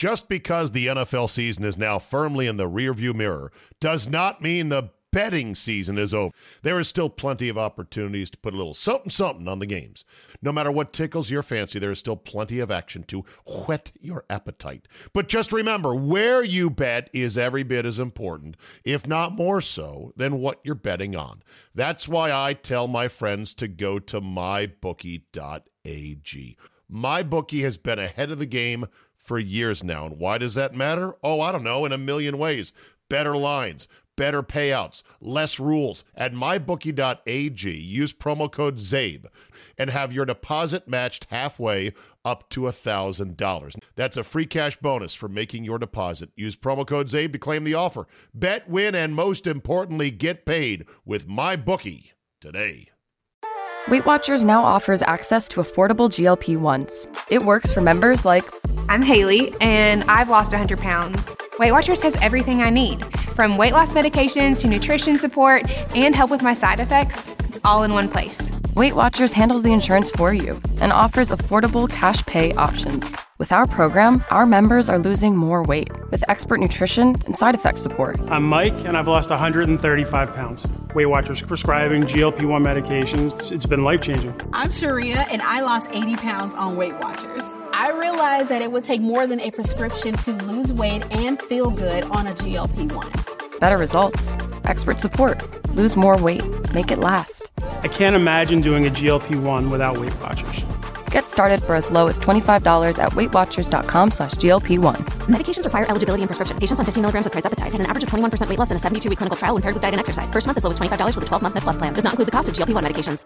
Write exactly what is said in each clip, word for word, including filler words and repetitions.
Just because the N F L season is now firmly in the rearview mirror does not mean the betting season is over. There is still plenty of opportunities to put a little something something on the games. No matter what tickles your fancy, there is still plenty of action to whet your appetite. But just remember, where you bet is every bit as important, if not more so, than what you're betting on. That's why I tell my friends to go to my bookie dot a g. MyBookie has been ahead of the game for years now. And why does that matter? Oh, I don't know, in a million ways. Better lines, better payouts, less rules. At my bookie dot a g, use promo code ZABE and have your deposit matched halfway up to one thousand dollars. That's a free cash bonus for making your deposit. Use promo code ZABE to claim the offer. Bet, win, and most importantly, get paid with MyBookie today. Weight Watchers now offers access to affordable G L P ones. It works for members like... I'm Haley, and I've lost one hundred pounds. Weight Watchers has everything I need, from weight loss medications to nutrition support and help with my side effects. It's all in one place. Weight Watchers handles the insurance for you and offers affordable cash pay options. With our program, our members are losing more weight with expert nutrition and side effect support. I'm Mike, and I've lost one hundred thirty-five pounds. Weight Watchers prescribing G L P one medications. It's been life-changing. I'm Sharia, and I lost eighty pounds on Weight Watchers. I realized that it would take more than a prescription to lose weight and feel good on a G L P one. Better results, expert support, lose more weight, make it last. I can't imagine doing a G L P one without Weight Watchers. Get started for as low as twenty-five dollars at weightwatchers.com slash GLP1. Medications require eligibility and prescription. Patients on fifteen milligrams of trizepatide had an average of twenty-one percent weight loss in a seventy-two week clinical trial when paired with diet and exercise. First month as low as twenty-five dollars with a twelve-month Med Plus plan. Does not include the cost of G L P one medications.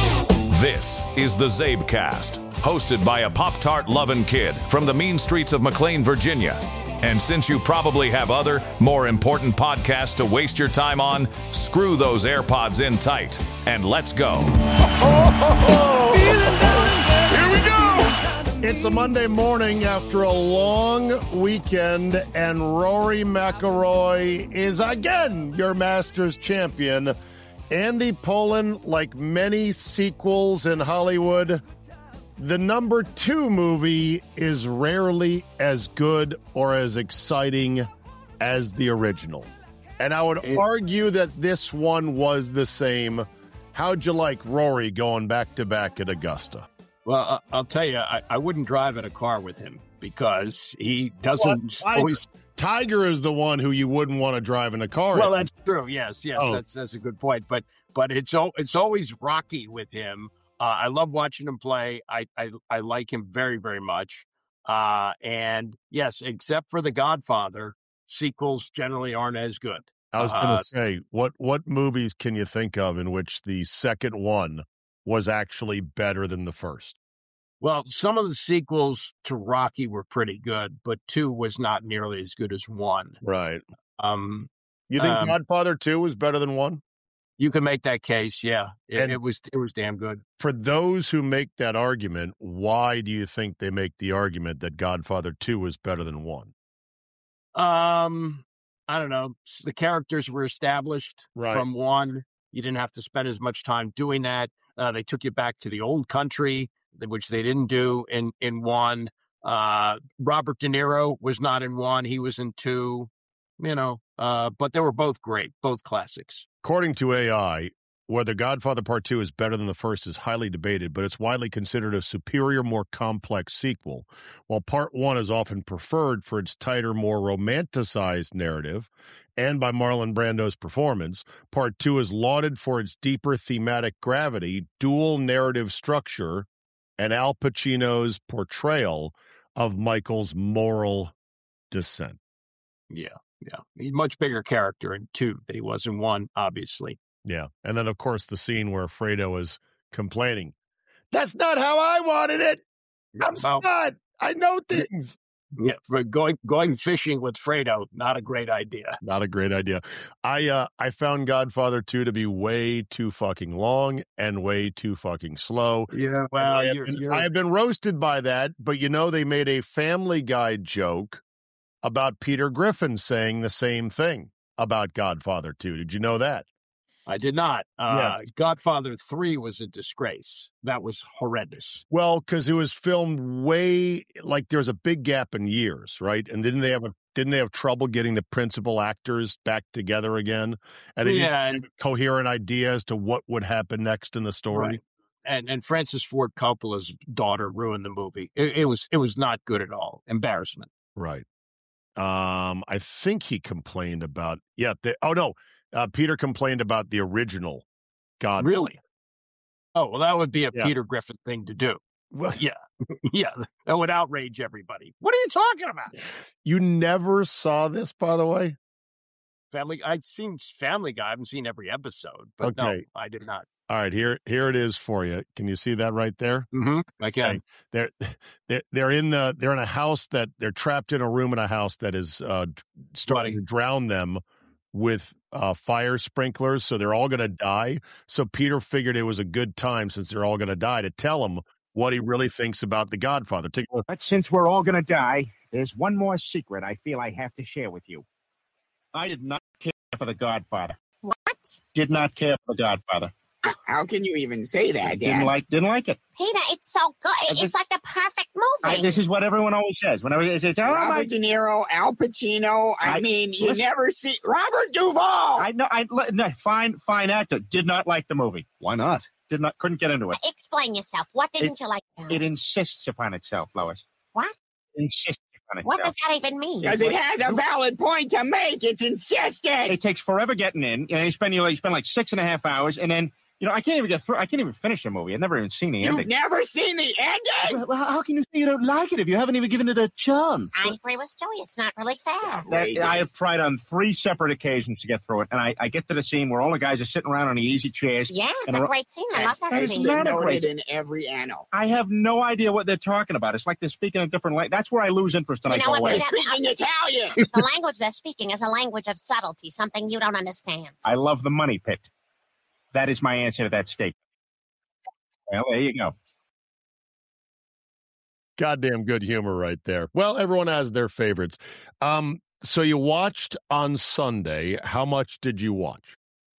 This is the Zabecast, hosted by a Pop-Tart loving kid from the mean streets of McLean, Virginia. And since you probably have other, more important podcasts to waste your time on, screw those AirPods in tight, and let's go. Here we go! It's a Monday morning after a long weekend, and Rory McIlroy is again your Masters champion. Andy Pollin, like many sequels in Hollywood, the number two movie is rarely as good or as exciting as the original. And I would it, argue that this one was the same. How'd you like Rory going back-to-back at Augusta? Well, I'll tell you, I, I wouldn't drive in a car with him because he doesn't well, always... Tiger is the one who you wouldn't want to drive in a car. Well, in. that's true. Yes, yes, oh. that's that's a good point. But but it's it's always rocky with him. Uh, I love watching him play. I, I I like him very, very much. Uh, and yes, except for The Godfather, sequels generally aren't as good. I was going to uh, say, what what movies can you think of in which the second one was actually better than the first? Well, some of the sequels to Rocky were pretty good, but two was not nearly as good as one. Right. Um, you think um, Godfather two was better than one? You can make that case, yeah. It, And it was it was damn good. For those who make that argument, why do you think they make the argument that Godfather two was better than one? Um, I don't know. The characters were established Right. from one. You didn't have to spend as much time doing that. Uh, they took you back to the old country, which they didn't do in, in one. Uh, Robert De Niro was not in one. He was in two, you know, uh, but they were both great, both classics. According to A I, whether Godfather Part two is better than the first is highly debated, but it's widely considered a superior, more complex sequel. While Part one is often preferred for its tighter, more romanticized narrative, and by Marlon Brando's performance, Part two is lauded for its deeper thematic gravity, dual narrative structure, and Al Pacino's portrayal of Michael's moral descent. Yeah, yeah. He's a much bigger character in two than he was in one, obviously. Yeah. And then, of course, the scene where Fredo is complaining. That's not how I wanted it. I'm Well, smart. I know things. Yeah, for going going fishing with Fredo, not a great idea. Not a great idea. I uh, I found Godfather two to be way too fucking long and way too fucking slow. Yeah, And well, I have, you're, been, you're, I have been roasted by that, but you know they made a Family Guy joke about Peter Griffin saying the same thing about Godfather two. Did you know that? I did not. Uh, Yes. Godfather three was a disgrace. That was horrendous. Well, because it was filmed way like there was a big gap in years, right? And didn't they have a didn't they have trouble getting the principal actors back together again? And they Yeah, didn't and have a coherent idea as to what would happen next in the story. right. And and Francis Ford Coppola's daughter ruined the movie. It, it was it was not good at all. Embarrassment. Right. Um, I think he complained about yeah. The, oh no, uh, Peter complained about the original God. Really? Oh, well, that would be a Yeah. Peter Griffin thing to do. Well, Yeah. Yeah. That would outrage everybody. What are you talking about? you never saw this, by the way. Family I've seen Family Guy. I haven't seen every episode, but no, Okay. I did not. All right, here here it is for you. Can you see that right there? Mm-hmm. I can. Okay. They're they're they're in the they're in a house that they're trapped in a room in a house that is uh, starting Flooding. to drown them with uh, fire sprinklers, so they're all going to die. So Peter figured it was a good time since they're all going to die to tell him what he really thinks about The Godfather. Take a look. But since we're all going to die, there's one more secret I feel I have to share with you. I did not care for The Godfather. What? Did not care for The Godfather. How can you even say that, Didn't Dad? like, didn't like it. Peter, it's so good. I It's just- like the perfect movie. I, this is what everyone always says. Whenever they say, "Oh Robert my," De Niro, Al Pacino. I, I- mean, you listen- never see Robert Duvall. I know, I no, fine, fine actor. Did not like the movie. Why not? Did not, couldn't get into it. Explain yourself. What didn't you like about It it? insists upon itself, Lois. What? Insists upon What itself. does that even mean? Because it has a valid point to make. It's insistent. It takes forever getting in. You know, you spend you, like, you spend like six and a half hours, and then you know I can't even get through. I can't even finish the movie. I've never even seen the You've ending. never seen the ending? Well, well, how can you say you don't like it if you haven't even given it a chance? I agree with Stewie. It's not really fair. That, Outrageous. I have tried on three separate occasions to get through it, and I, I get to the scene where all the guys are sitting around on the easy chairs. Yeah, it's And a a- great scene. I love That's, that that is it's scene. been not a noted great- in every annal. I have no idea what they're talking about. It's like they're speaking a different language. That's where I lose interest and You I know go what, away. They're Peter? speaking Italian. The language they're speaking is a language of subtlety, something you don't understand. I love the money pit. That is my answer to that statement. Well, there you go. Goddamn good humor right there. Well, everyone has their favorites. Um, so you watched on Sunday. How much did you watch?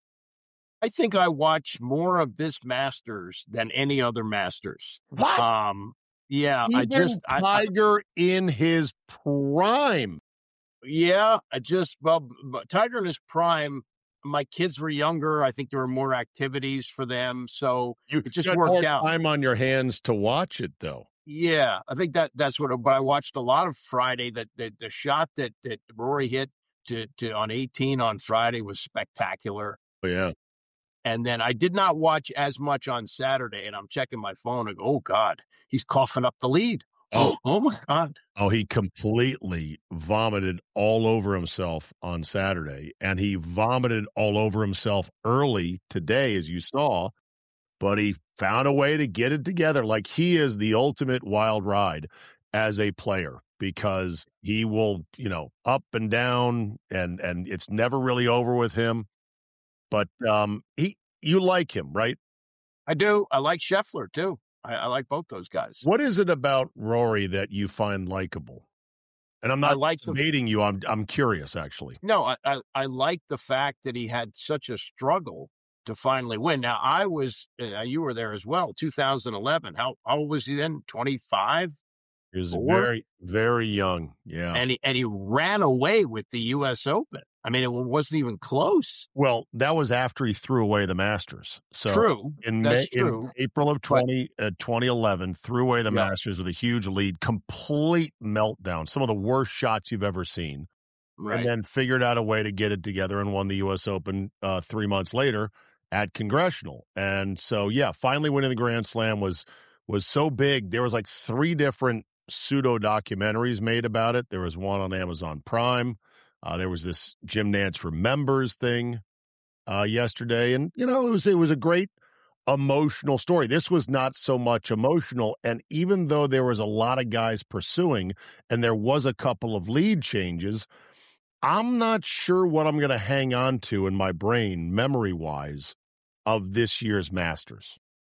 I think I watched more of this Masters than any other Masters. What? Um, yeah, I Even just, I, I, Tiger in his prime. yeah, I just, well, b- Tiger in his prime. My kids were younger. I think there were more activities for them, so You it just had worked more out. time on your hands to watch it, though. Yeah, I think that that's what. But I watched a lot of Friday. That that the shot that that Rory hit to to on eighteen on Friday was spectacular. Oh, yeah. And then I did not watch as much on Saturday. And I'm checking my phone and go, oh God, he's coughing up the lead. Oh, oh my God. Oh, he completely vomited all over himself on Saturday, and he vomited all over himself early today, as you saw, but he found a way to get it together. Like, he is the ultimate wild ride as a player because he will, you know, up and down, and and it's never really over with him. But um, he, you like him, right? I do. I like Scheffler too. I, I like both those guys. What is it about Rory that you find likable? And I'm not I like the- debating you. I'm I'm curious, actually. No, I, I, I like the fact that he had such a struggle to finally win. Now, I was, uh, you were there as well, two thousand eleven. How, how old was he then? twenty-five? He was Four? very, very young. Yeah. And he, and he ran away with the U S Open. I mean, it wasn't even close. Well, that was after he threw away the Masters. So True. in, That's May, in true. April of twenty, uh, twenty eleven, threw away the Yeah. Masters with a huge lead, complete meltdown, some of the worst shots you've ever seen. Right. And then figured out a way to get it together and won the U S Open uh, three months later at Congressional. And so, yeah, finally winning the Grand Slam was was so big. There was like three different pseudo documentaries made about it. There was one on Amazon Prime. Uh, there was this Jim Nantz Remembers thing uh, yesterday, and you know it was it was a great emotional story. This was not so much emotional, and even though there was a lot of guys pursuing, and there was a couple of lead changes, I'm not sure what I'm going to hang on to in my brain, memory wise, of this year's Masters.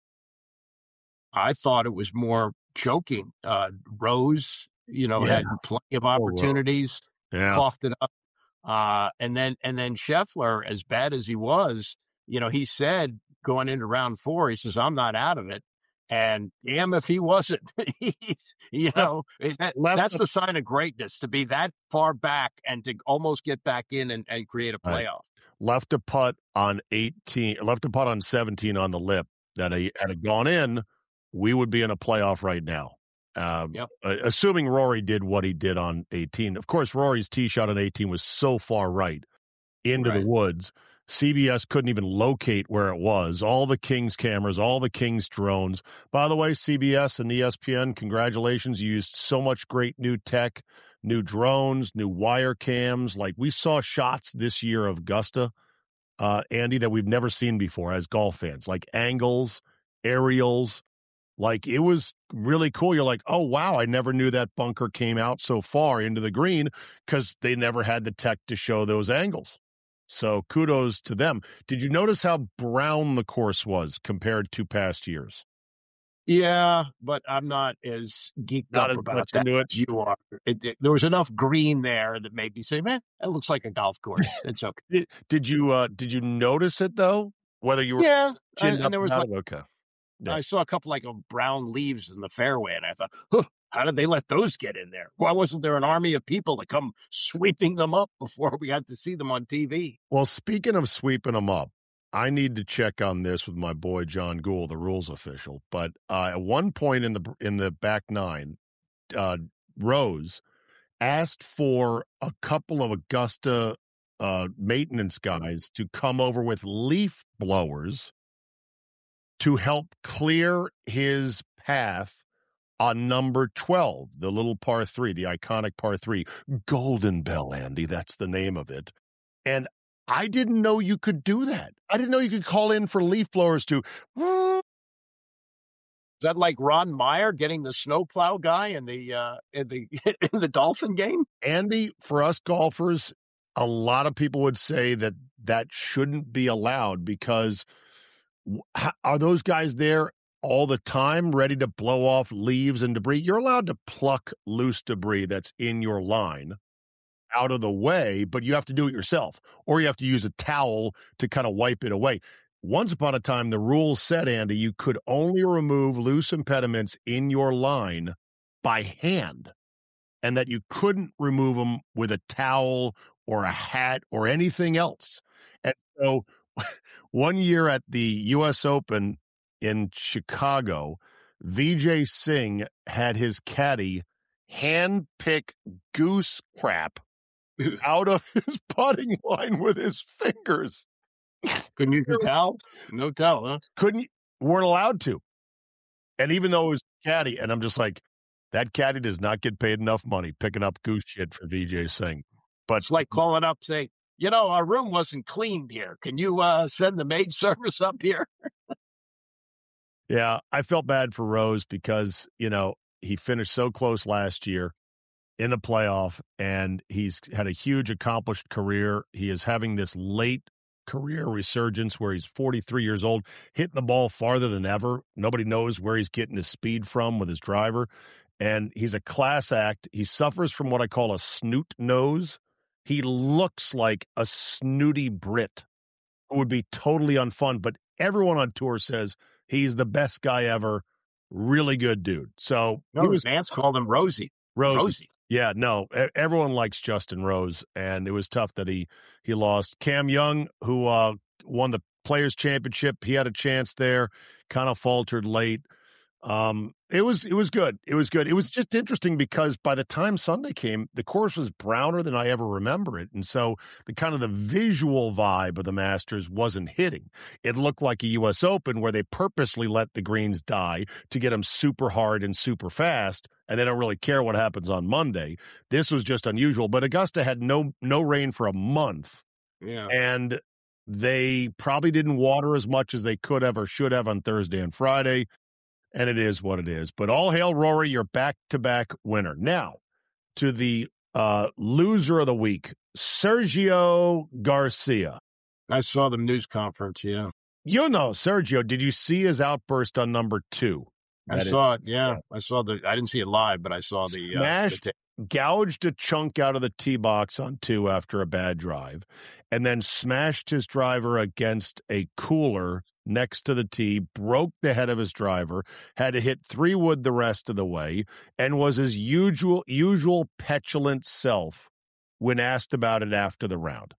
I thought it was more choking. Uh, Rose, you know, Yeah. had plenty of Rose. opportunities, Yeah. coughed it up. Uh, and then, and then Scheffler, as bad as he was, you know, he said going into round four, he says, I'm not out of it. And damn if he wasn't. He's, you know, that, that's the sign of greatness, to be that far back and to almost get back in and, and create a playoff. Right. Left a putt on eighteen, left a putt on seventeen on the lip that he had it gone in, we would be in a playoff right now. Um, yep. uh, assuming Rory did what he did on eighteen. Of course, Rory's tee shot on eighteen was so far right into Right. the woods. C B S couldn't even locate where it was. All the Kings cameras, all the Kings drones. By the way, C B S and E S P N, congratulations. You used so much great new tech, new drones, new wire cams. Like, we saw shots this year of Augusta, uh, Andy, that we've never seen before as golf fans, like angles, aerials. Like, it was really cool. You're like, oh, wow, I never knew that bunker came out so far into the green, because they never had the tech to show those angles. So kudos to them. Did you notice how brown the course was compared to past years? Yeah, but I'm not as geeked Not up as about much that into it? as you are. It, it- there was enough green there that made me say, man, that looks like a golf course. It's okay. Did, did you uh, did you notice it, though? Whether you were Yeah, chinned and, up and there was about like, it? Okay. Yeah. I saw a couple like of brown leaves in the fairway, and I thought, huh, how did they let those get in there? Why wasn't there an army of people to come sweeping them up before we had to see them on T V? Well, speaking of sweeping them up, I need to check on this with my boy John Gould, the rules official. But uh, at one point in the in the back nine, uh, Rose asked for a couple of Augusta uh, maintenance guys to come over with leaf blowers to help clear his path on number twelve, the little par three, the iconic par three. Golden Bell, Andy, that's the name of it. And I didn't know you could do that. I didn't know you could call in for leaf blowers to. Is that like Ron Meyer getting the snowplow guy in the uh, in the in the Dolphin game? Andy, for us golfers, a lot of people would say that that shouldn't be allowed, because w- h- are those guys there all the time ready to blow off leaves and debris? You're allowed to pluck loose debris that's in your line out of the way, but you have to do it yourself, or you have to use a towel to kind of wipe it away. Once upon a time, the rules said, Andy, you could only remove loose impediments in your line by hand, and that you couldn't remove them with a towel or a hat or anything else. And so one year at the U S Open in Chicago, Vijay Singh had his caddy hand pick goose crap out of his putting line with his fingers. Couldn't use the towel? No towel, huh? Couldn't, weren't allowed to. And even though it was caddy, and I'm just like, that caddy does not get paid enough money picking up goose shit for Vijay Singh. But It's like calling up saying, you know, our room wasn't cleaned here. Can you uh, send the maid service up here? yeah, I felt bad for Rose because, you know, he finished so close last year in the playoff, and he's had a huge accomplished career. He is having this late career resurgence where he's forty-three years old, hitting the ball farther than ever. Nobody knows where he's getting his speed from with his driver. And he's a class act. He suffers from what I call a snoot nose. He looks like a snooty Brit who would be totally unfun, but everyone on tour says he's the best guy ever. Really good dude. So No, he was Nance called him Rosie. Rosie. Rosie. Yeah, no, e- everyone likes Justin Rose, and it was tough that he he lost. Cam Young, who uh, won the Players Championship, he had a chance there, kind of faltered late. Um, it was it was good. It was good. It was just interesting because by the time Sunday came, the course was browner than I ever remember it, and so the kind of the visual vibe of the Masters wasn't hitting. It looked like a U S Open where they purposely let the greens die to get them super hard and super fast, and they don't really care what happens on Monday. This was just unusual, but Augusta had no no rain for a month, Yeah. and they probably didn't water as much as they could have or should have on Thursday and Friday. And it is what it is. But all hail, Rory, your back-to-back winner. Now, to the uh, loser of the week, Sergio Garcia. I saw the news conference, yeah. You know, Sergio, did you see his outburst on number two? I That saw is- it, yeah. I saw the, I didn't see it live, but I saw the, uh, Smashed the ta- gouged a chunk out of the tee box on two after a bad drive, and then smashed his driver against a cooler next to the tee, broke the head of his driver, had to hit three wood the rest of the way, and was his usual usual petulant self when asked about it after the round.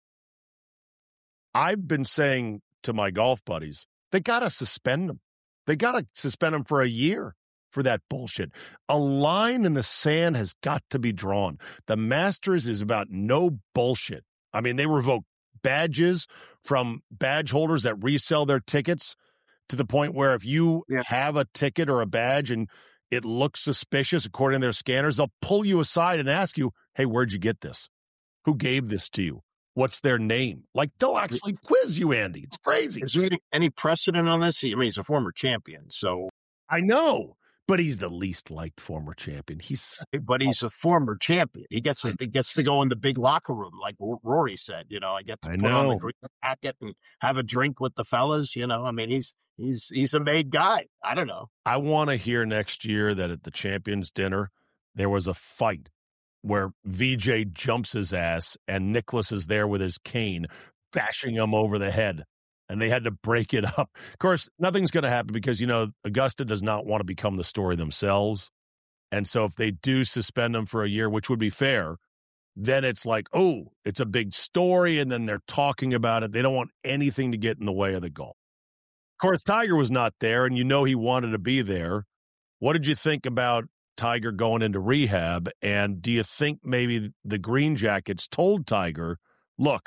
I've been saying to my golf buddies, they got to suspend him. They got to suspend him for a year for that bullshit. A line in the sand has got to be drawn. The Masters is about no bullshit. I mean, they revoke badges from badge holders that resell their tickets to the point where if you yeah. have a ticket or a badge and it looks suspicious according to their scanners, they'll pull you aside and ask you, hey, where'd you get this? Who gave this to you? What's their name? Like, they'll actually quiz you, Andy. It's crazy. Is there any precedent on this? I mean, he's a former champion, so. I know, but he's the least liked former champion. He's, but he's a former champion. He gets, he gets to go in the big locker room, like Rory said. You know, I get to I put know. on the green jacket and have a drink with the fellas. You know, I mean, he's he's he's a made guy. I don't know. I want to hear next year that at the champions dinner there was a fight where V J jumps his ass and Nicholas is there with his cane, bashing him over the head. And they had to break it up. Of course, nothing's going to happen because, you know, Augusta does not want to become the story themselves. And so if they do suspend them for a year, which would be fair, then it's like, oh, it's a big story. And then they're talking about it. They don't want anything to get in the way of the golf. Of course, Tiger was not there, and you know he wanted to be there. What did you think about Tiger going into rehab? And do you think maybe the Green Jackets told Tiger, look,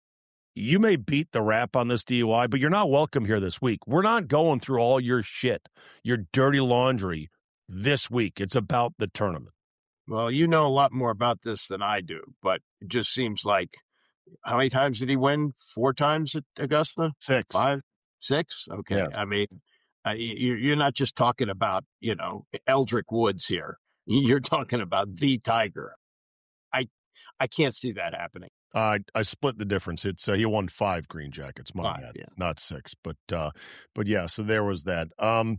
you may beat the rap on this D U I, but you're not welcome here this week. We're not going through all your shit, your dirty laundry this week. It's about the tournament. Well, you know a lot more about this than I do, but it just seems like, how many times did he win? Four times at Augusta? Six. Five? Six? Okay. Yeah. I mean, uh, you, you're not just talking about, you know, Eldrick Woods here. You're talking about the Tiger. I I can't see that happening. Uh, I split the difference. It's uh, he won five Green Jackets, my Five, bad, yeah. not six. But uh, but yeah, so there was that. Um,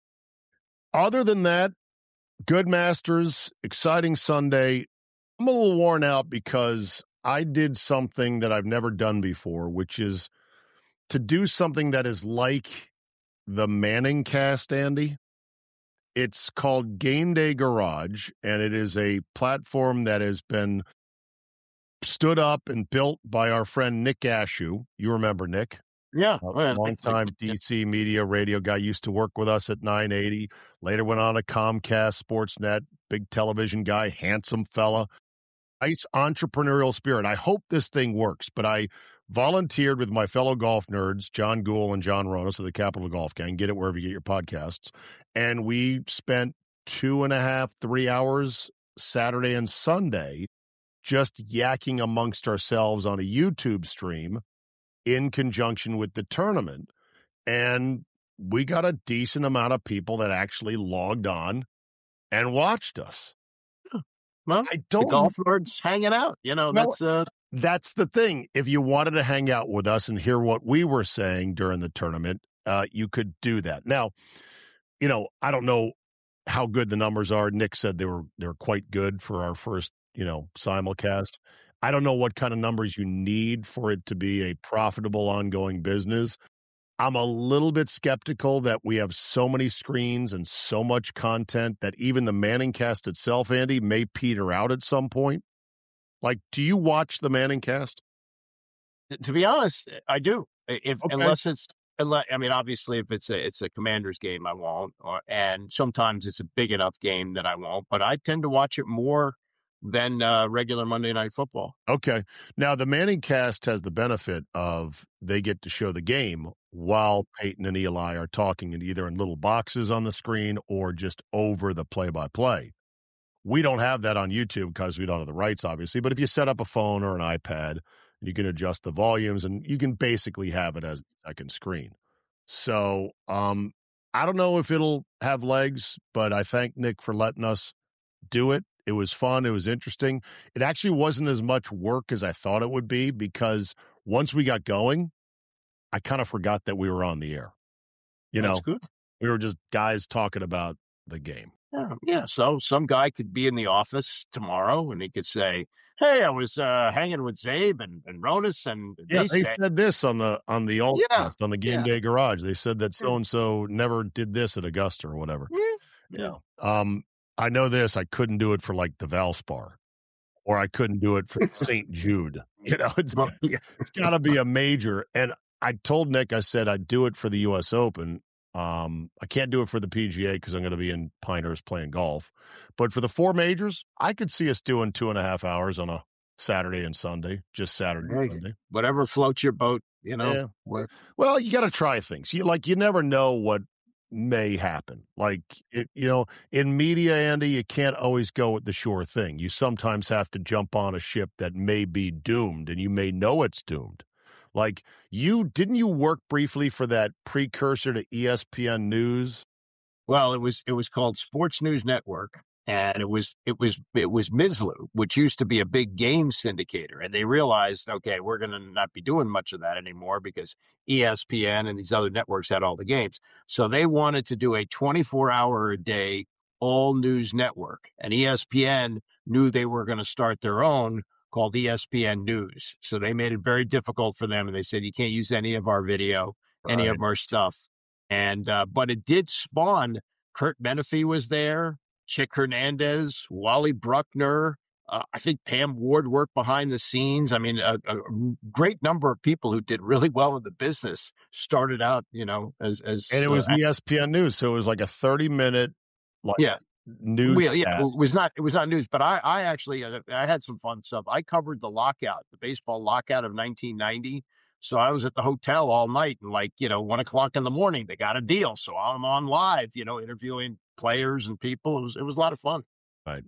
other than that, good Masters, exciting Sunday. I'm a little worn out because I did something that I've never done before, which is to do something that is like the Manning cast, Andy. It's called Game Day Garage, and it is a platform that has been stood up and built by our friend Nick Ashew. You remember Nick? Yeah. A well, long-time D C media radio guy, used to work with us at nine eighty, later went on to Comcast, Sportsnet, big television guy, handsome fella. Nice entrepreneurial spirit. I hope this thing works, but I volunteered with my fellow golf nerds, John Gould and John Ronas of the Capital Golf Gang. Get it wherever you get your podcasts. And we spent two and a half, three hours Saturday and Sunday just yakking amongst ourselves on a YouTube stream in conjunction with the tournament. And we got a decent amount of people that actually logged on and watched us. Well, I don't the golf nerds hanging out. You know, No, that's uh, that's the thing. If you wanted to hang out with us and hear what we were saying during the tournament, uh, you could do that. Now, you know, I don't know how good the numbers are. Nick said they were they were quite good for our first, you know, simulcast. I don't know what kind of numbers you need for it to be a profitable ongoing business. I'm a little bit skeptical that we have so many screens and so much content that even the Manning cast itself, Andy, may peter out at some point. Like, do you watch the Manning cast? to be honest, I do. If Okay. unless it's unless, I mean, obviously, if it's a it's a Commanders game, I won't. Or and sometimes it's a big enough game that I won't. But I tend to watch it more than uh, regular Monday Night Football. Okay. Now, the Manning cast has the benefit of they get to show the game while Peyton and Eli are talking, and either in little boxes on the screen or just over the play-by-play. We don't have that on YouTube because we don't have the rights, obviously. But if you set up a phone or an iPad, you can adjust the volumes, and you can basically have it as a second screen. So um, I don't know if it'll have legs, but I thank Nick for letting us do it. It was fun. It was interesting. It actually wasn't as much work as I thought it would be, because once we got going, I kind of forgot that we were on the air. You That's know, good. we were just guys talking about the game. Yeah, yeah. So some guy could be in the office tomorrow and he could say, "Hey, I was uh, hanging with Zabe and, and Ronis, and Yeah, they they said, said this on the on the alt yeah, on the game yeah, day garage. They said that yeah, so and so never did this at Augusta or whatever. yeah, You yeah." know, um, I know this. I couldn't do it for like the Valspar, or I couldn't do it for Saint Jude. You know, it's Well, yeah. it's got to be a major. And I told Nick, I said I'd do it for the U S Open. Um, I can't do it for the P G A because I'm going to be in Pinehurst playing golf. But for the four majors, I could see us doing two and a half hours on a Saturday and Sunday, just Saturday and Hey, Sunday. whatever floats your boat, you know. Yeah. What- Well, you got to try things. You like you never know what may happen. Like it, you know, in media, Andy, you can't always go with the sure thing. You sometimes have to jump on a ship that may be doomed, and you may know it's doomed. Like you didn't you work briefly for that precursor to E S P N News? Well, it was it was called Sports News Network, and it was it was it was M S L U, which used to be a big game syndicator, and they realized, okay, we're going to not be doing much of that anymore because E S P N and these other networks had all the games. So they wanted to do a twenty-four hour a day all news network, and E S P N knew they were going to start their own called E S P N News. So they made it very difficult for them, and they said you can't use any of our video, any Right. of our stuff. And uh, but it did spawn. Kurt Menefee was there, Chick Hernandez, Wally Bruckner. Uh, I think Pam Ward worked behind the scenes. I mean, a, a great number of people who did really well in the business started out, you know, as as And it was uh, E S P N News, so it was like a thirty minute like yeah. news. Well, yeah, it was not it was not news, but I I actually uh, I had some fun stuff. I covered the lockout, the baseball lockout of nineteen ninety. So I was at the hotel all night, and like you know, one o'clock in the morning, they got a deal. So I'm on live, you know, interviewing players and people. It was it was a lot of fun. Right.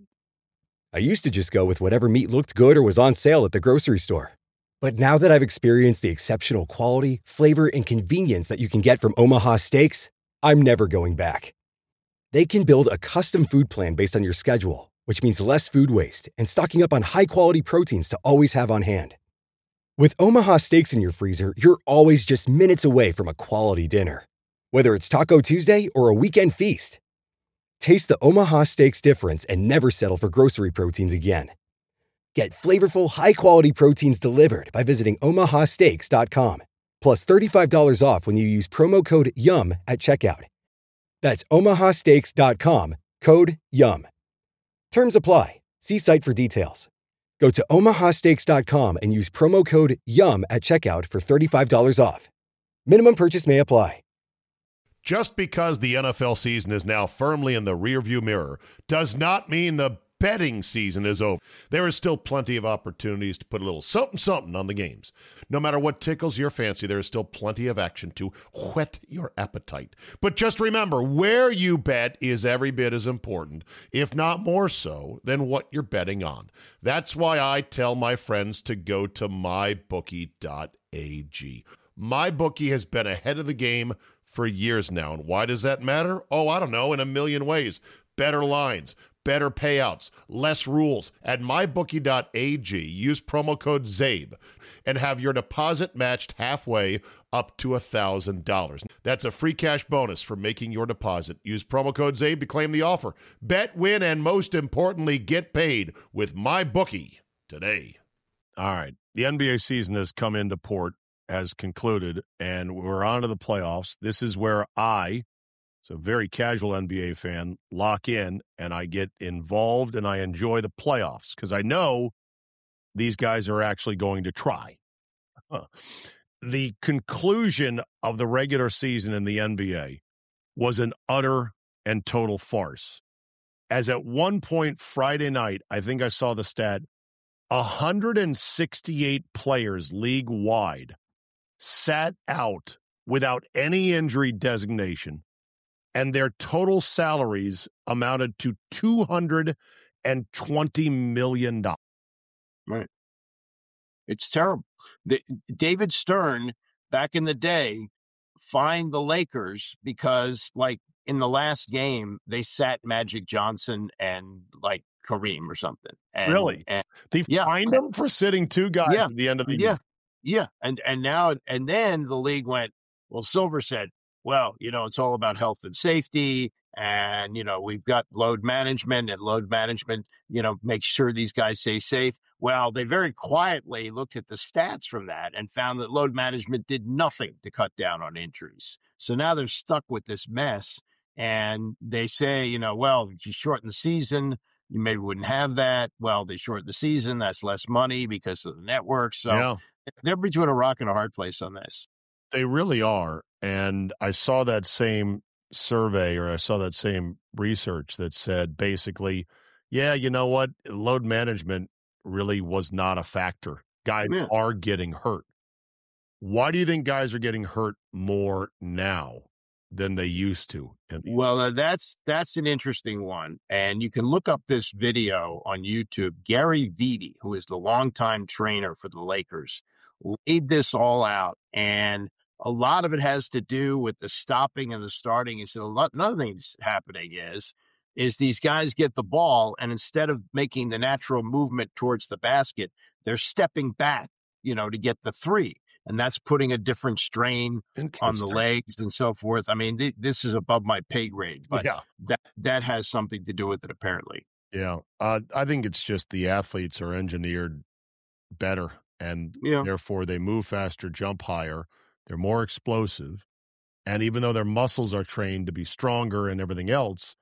I used to just go with whatever meat looked good or was on sale at the grocery store. But now that I've experienced the exceptional quality, flavor, and convenience that you can get from Omaha Steaks, I'm never going back. They can build a custom food plan based on your schedule, which means less food waste and stocking up on high-quality proteins to always have on hand. With Omaha Steaks in your freezer, you're always just minutes away from a quality dinner. Whether it's Taco Tuesday or a weekend feast. Taste the Omaha Steaks difference and never settle for grocery proteins again. Get flavorful, high-quality proteins delivered by visiting omaha steaks dot com. Plus thirty-five dollars off when you use promo code YUM at checkout. That's omaha steaks dot com, code YUM. Terms apply. See site for details. Go to omaha steaks dot com and use promo code YUM at checkout for thirty-five dollars off. Minimum purchase may apply. Just because the N F L season is now firmly in the rearview mirror does not mean the betting season is over. There is still plenty of opportunities to put a little something something on the games. No matter what tickles your fancy, there is still plenty of action to whet your appetite. But just remember, where you bet is every bit as important, if not more so, than what you're betting on. That's why I tell my friends to go to my bookie dot a g. MyBookie has been ahead of the game for years now. And why does that matter? Oh, I don't know, in a million ways. Better lines, better payouts, less rules. At my bookie dot a g, use promo code ZABE and have your deposit matched halfway up to one thousand dollars. That's a free cash bonus for making your deposit. Use promo code ZABE to claim the offer. Bet, win, and most importantly, get paid with MyBookie today. All right. The N B A season has come into port, has concluded, and we're on to the playoffs. This is where I, as a very casual N B A fan, lock in and I get involved and I enjoy the playoffs because I know these guys are actually going to try. Huh. The conclusion of the regular season in the N B A was an utter and total farce. As at one point Friday night, I think I saw the stat, one hundred sixty-eight players league-wide sat out without any injury designation, and their total salaries amounted to two hundred twenty million dollars. Right. It's terrible. The, David Stern, back in the day, fined the Lakers because, like, in the last game, they sat Magic Johnson and, like, Kareem or something. And, Really? And, they yeah. fined them for sitting two guys yeah. at the end of the yeah. year. Yeah. And, and now, and then the league went, well, Silver said, well, you know, it's all about health and safety. And, you know, we've got load management, and load management, you know, makes sure these guys stay safe. Well, they very quietly looked at the stats from that and found that load management did nothing to cut down on injuries. So now they're stuck with this mess. And they say, you know, well, if you shorten the season, you maybe wouldn't have that. Well, they shorten the season. That's less money because of the network. So Yeah. they're between a rock and a hard place on this. They really are. And I saw that same survey, or I saw that same research that said basically, yeah, you know what? Load management really was not a factor. Guys Yeah. are getting hurt. Why do you think guys are getting hurt more now than they used to? Well, uh, that's that's an interesting one. And you can look up this video on YouTube. Gary Vitti, who is the longtime trainer for the Lakers, laid this all out. And a lot of it has to do with the stopping and the starting. He said a lot, another thing that's happening is, is these guys get the ball, and instead of making the natural movement towards the basket, they're stepping back, you know, to get the three. And that's putting a different strain on the legs and so forth. I mean, th- this is above my pay grade, but Yeah. that, that has something to do with it, apparently. Yeah. Uh, I think it's just the athletes are engineered better, and Yeah. therefore they move faster, jump higher. They're more explosive. And even though their muscles are trained to be stronger and everything else,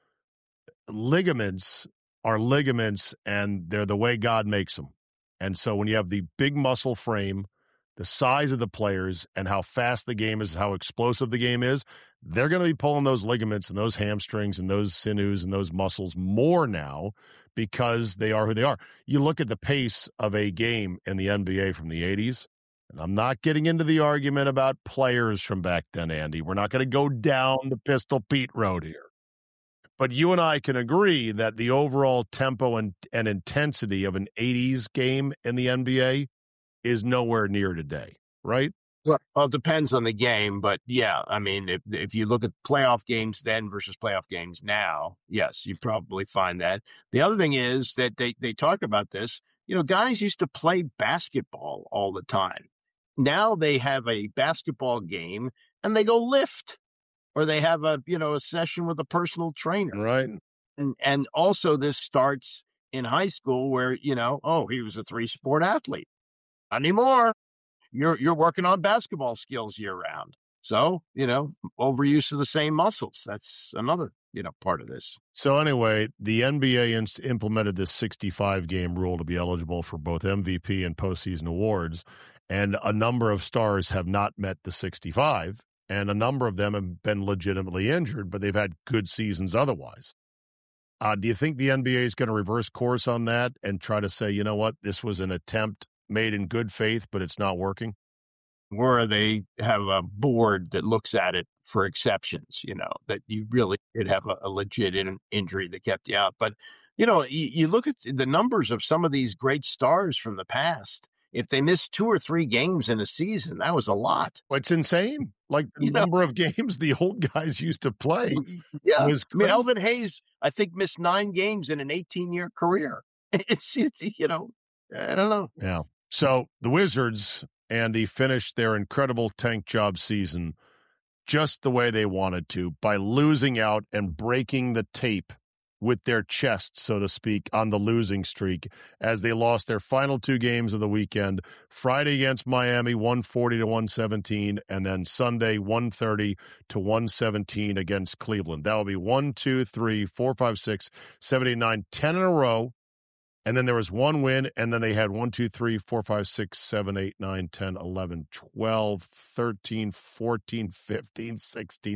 ligaments are ligaments, and they're the way God makes them. And so when you have the big muscle frame, the size of the players, and how fast the game is, how explosive the game is, they're going to be pulling those ligaments and those hamstrings and those sinews and those muscles more now because they are who they are. You look at the pace of a game in the N B A from the eighties, and I'm not getting into the argument about players from back then, Andy. We're not going to go down the Pistol Pete road here. But you and I can agree that the overall tempo and, and intensity of an eighties game in the N B A is nowhere near today, right? Well, it depends on the game, but yeah, I mean, if if you look at playoff games then versus playoff games now, yes, you probably find that. The other thing is that they, they talk about this, you know, guys used to play basketball all the time. Now they have a basketball game and they go lift, or they have a, you know, a session with a personal trainer. Right. And, and also this starts in high school where, you know, oh, he was a three sport athlete. Not anymore. You're you're working on basketball skills year round. So, you know, overuse of the same muscles. That's another, you know, part of this. So anyway, the N B A in- implemented this sixty-five game rule to be eligible for both M V P and postseason awards. And a number of stars have not met the sixty-five, and a number of them have been legitimately injured, but they've had good seasons otherwise. Uh, do you think the N B A is going to reverse course on that and try to say, you know what, this was an attempt made in good faith, but it's not working? Where they have a board that looks at it for exceptions, you know, that you really did have a, a legit in, injury that kept you out. But, you know, you, you look at the numbers of some of these great stars from the past. If they missed two or three games in a season, that was a lot. It's insane. Like the You know? number of games the old guys used to play. Yeah. was I mean, crazy. Elvin Hayes, I think, missed nine games in an eighteen-year career. It's, it's, you know, I don't know. Yeah. So the Wizards, Andy, finished their incredible tank job season just the way they wanted to, by losing out and breaking the tape with their chest, so to speak, on the losing streak as they lost their final two games of the weekend. Friday against Miami, one forty to one seventeen, and then Sunday, one thirty to one seventeen against Cleveland. That will be one, two, three, four, five, six, seven, eight, nine, ten in a row. And then there was one win, and then they had one, two, three, four, five, six, seven, eight, nine, ten, eleven, twelve, thirteen, fourteen, fifteen, sixteen.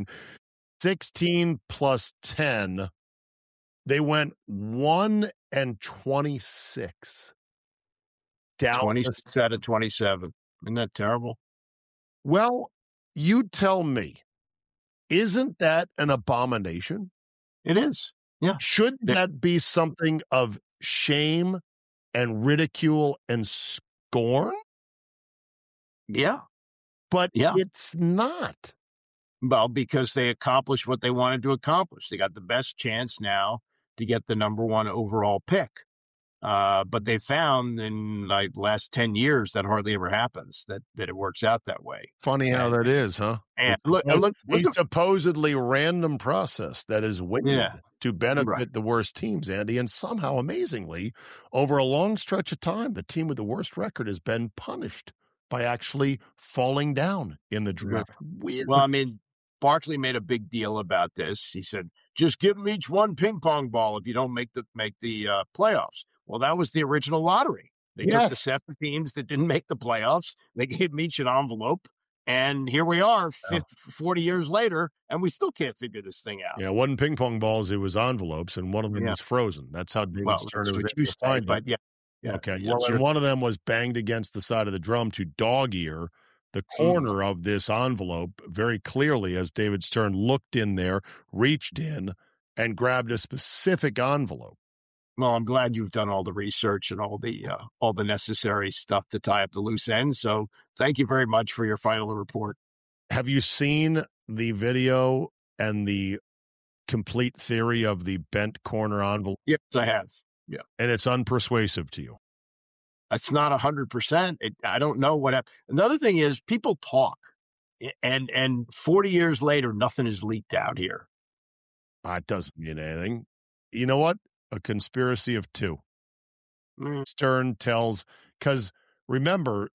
sixteen plus ten. They went one and twenty-six. Down. twenty-six out of twenty-seven. Isn't that terrible? Well, you tell me, isn't that an abomination? It is. Yeah. Should that be something of shame and ridicule and scorn? Yeah. But Yeah. it's not. Well, because they accomplished what they wanted to accomplish. They got the best chance now to get the number one overall pick. Uh, but they found in like last ten years that hardly ever happens, that, that it works out that way. Funny how and, that is, huh? And look, look, look, a look supposedly random process that is weighted yeah, to benefit right. the worst teams, Andy. And somehow, amazingly, over a long stretch of time, the team with the worst record has been punished by actually falling down in the draft. Yeah. Weird. Well, I mean, Barkley made a big deal about this. He said, just give them each one ping pong ball if you don't make the make the uh, playoffs. Well, that was the original lottery. They Yes. took the seven teams that didn't make the playoffs. They gave them each an envelope. And here we are fifty, forty years later, and we still can't figure this thing out. Yeah, it wasn't ping pong balls, it was envelopes, and one of them Yeah. was frozen. That's how David Well, Stern that's was what able you to say, find but it. yeah. yeah Okay, yeah, well, sure. and one of them was banged against the side of the drum to dog ear the corner Mm. of this envelope very clearly as David Stern looked in there, reached in, and grabbed a specific envelope. Well, I'm glad you've done all the research and all the uh, all the necessary stuff to tie up the loose ends. So thank you very much for your final report. Have you seen the video and the complete theory of the bent corner envelope? Yes, I have. Yeah. And it's unpersuasive to you. It's not one hundred percent. It, I don't know what happened. Another thing is people talk, and and forty years later, nothing is leaked out here. Uh, it doesn't mean anything. You know what? A conspiracy of two. Mm. Stern tells, because remember,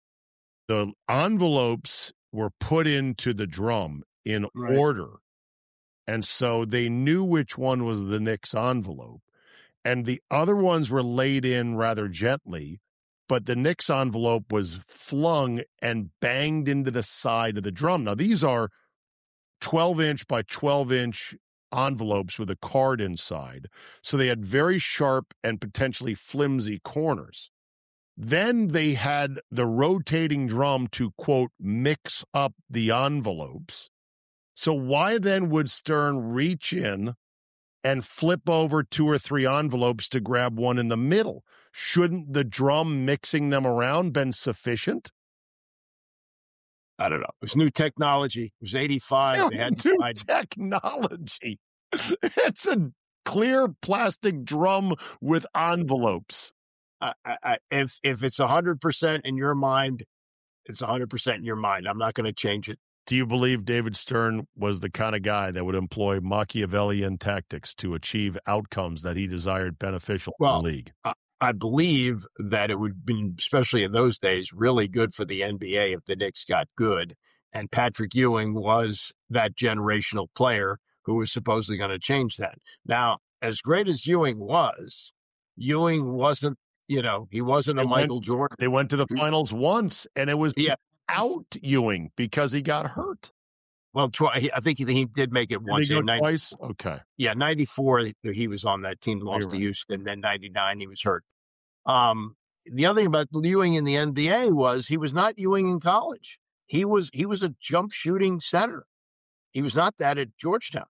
the envelopes were put into the drum in Right. order. And so they knew which one was the Knicks envelope. And the other ones were laid in rather gently, but the Knicks envelope was flung and banged into the side of the drum. Now, these are twelve inch by twelve inch envelopes with a card inside. So they had very sharp and potentially flimsy corners. Then they had the rotating drum to, quote, mix up the envelopes. So why then would Stern reach in and flip over two or three envelopes to grab one in the middle? Shouldn't the drum mixing them around been sufficient? I don't know. It was new technology. It was eighty-five. They had New tried. technology. It's a clear plastic drum with envelopes. I, I, I, if if it's one hundred percent in your mind, it's one hundred percent in your mind. I'm not going to change it. Do you believe David Stern was the kind of guy that would employ Machiavellian tactics to achieve outcomes that he desired beneficial Well, for the league? I, I believe that it would have been, especially in those days, really good for the N B A if the Knicks got good. And Patrick Ewing was that generational player who was supposedly going to change that. Now, as great as Ewing was, Ewing wasn't, you know, he wasn't a They Michael went- Jordan. They went to the finals once, and it was Yeah. out Ewing because he got hurt. Well, twi- I think he, he did make it Did once. he go in ninety twice? Okay. Yeah, ninety-four, he was on that team, lost You're to right. Houston. Then ninety-nine, he was hurt. Um, the other thing about Ewing in the N B A was he was not Ewing in college. He was he was a jump shooting center. He was not that at Georgetown.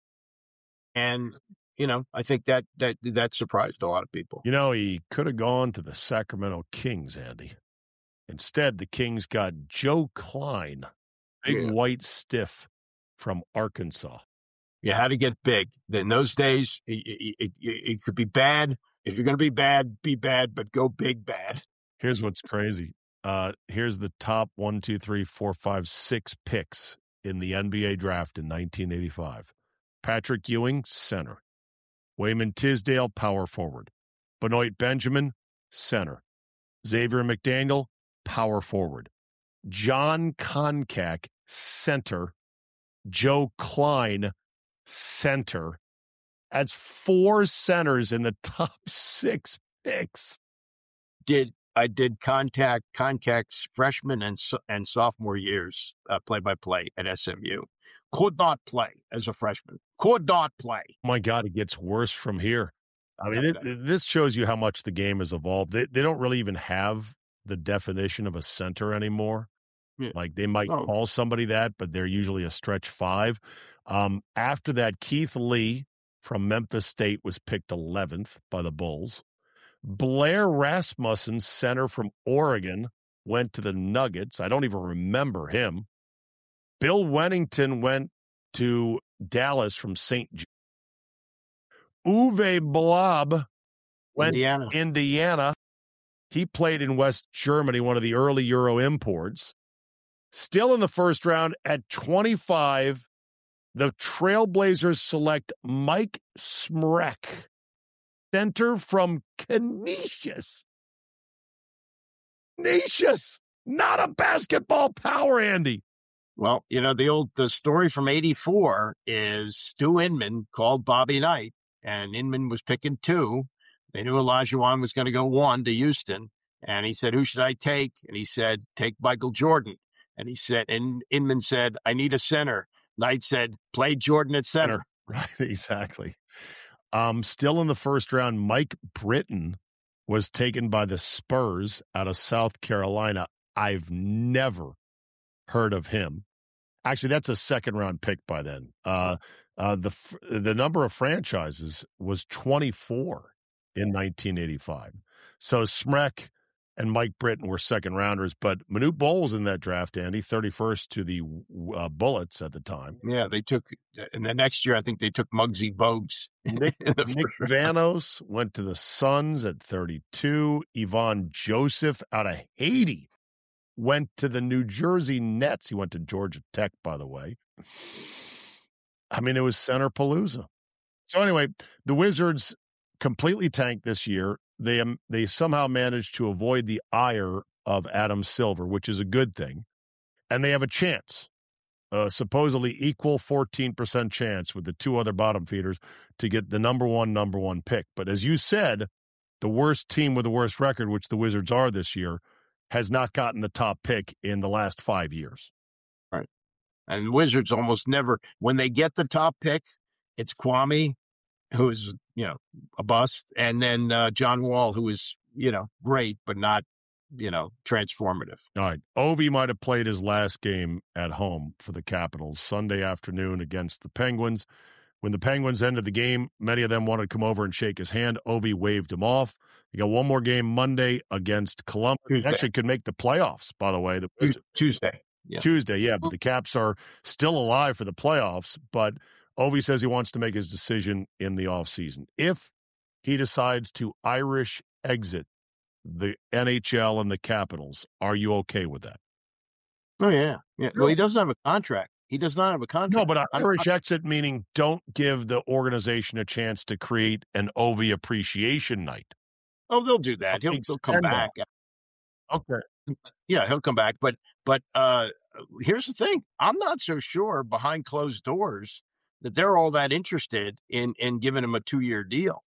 And, you know, I think that that that surprised a lot of people. You know, he could have gone to the Sacramento Kings, Andy. Instead, the Kings got Joe Klein, big Yeah. white stiff from Arkansas. You had to get big. In those days, it, it, it, it could be bad. If you're going to be bad, be bad, but go big bad. Here's what's crazy. Uh, here's the top one, two, three, four, five, six picks in the N B A draft in nineteen eighty-five. Patrick Ewing, center. Wayman Tisdale, power forward. Benoit Benjamin, center. Xavier McDaniel, power forward. John Koncak, center. Joe Klein, center. That's four centers in the top six picks. Did I did contact Concac's freshman and so- and sophomore years uh, play by play at S M U. Could not play as a freshman. Could not play. My God, it gets worse from here. I mean, it, this shows you how much the game has evolved. They, they don't really even have the definition of a center anymore. Yeah. Like they might Oh. call somebody that, but they're usually a stretch five. Um, after that, Keith Lee from Memphis State was picked eleventh by the Bulls. Blair Rasmussen, center from Oregon, went to the Nuggets. I don't even remember him. Bill Wennington went to Dallas from Saint Jude. Uwe Blab went Indiana. Indiana. He played in West Germany, one of the early Euro imports. Still in the first round at twenty-five, the Trailblazers select Mike Smrek, center from Canisius. Canisius, not a basketball power, Andy. Well, you know, the old the story from eighty-four is Stu Inman called Bobby Knight, and Inman was picking two. They knew Olajuwon was going to go one to Houston, and he said, "Who should I take?" And he said, "Take Michael Jordan." And he said, and Inman said, "I need a center." Knight said, "Play Jordan at center." Right, exactly. Um, still in the first round, Mike Britton was taken by the Spurs out of South Carolina. I've never heard of him. Actually, that's a second round pick by then. Uh, uh, the the number of franchises was twenty-four in nineteen eighty-five. So Smrek and Mike Britton were second rounders, but Manute Bol was in that draft, Andy, thirty-first to the uh, Bullets at the time. Yeah, they took, and the next year I think they took Muggsy Bogues. Nick, Nick Vanos went to the Suns at thirty-two. Ivan Joseph out of Haiti went to the New Jersey Nets. He went to Georgia Tech, by the way. I mean, it was Center Palooza. So anyway, the Wizards completely tanked this year. They um, they somehow managed to avoid the ire of Adam Silver, which is a good thing. And they have a chance, a supposedly equal fourteen percent chance with the two other bottom feeders to get the number one, number one pick. But as you said, the worst team with the worst record, which the Wizards are this year, has not gotten the top pick in the last five years. Right. And Wizards almost never, when they get the top pick, it's Kwame, who is, you know, a bust, and then uh, John Wall, who is, you know, great, but not, you know, transformative. All right. Ovi might have played his last game at home for the Capitals Sunday afternoon against the Penguins. When the Penguins ended the game, many of them wanted to come over and shake his hand. Ovi waved him off. He got one more game Monday against Columbus. Tuesday. Actually could make the playoffs, by the way. The, Tuesday. Yeah. Tuesday, yeah. But the Caps are still alive for the playoffs. But Ovi says he wants to make his decision in the offseason. If he decides to Irish exit the N H L and the Capitals, are you okay with that? Oh, yeah. yeah. Well, he doesn't have a contract. He does not have a contract. No, but Irish exit meaning don't give the organization a chance to create an Ovi appreciation night. Oh, they'll do that. He'll, he'll come back. Okay. Yeah, he'll come back. But but uh, here's the thing. I'm not so sure behind closed doors that they're all that interested in in giving him a two-year deal.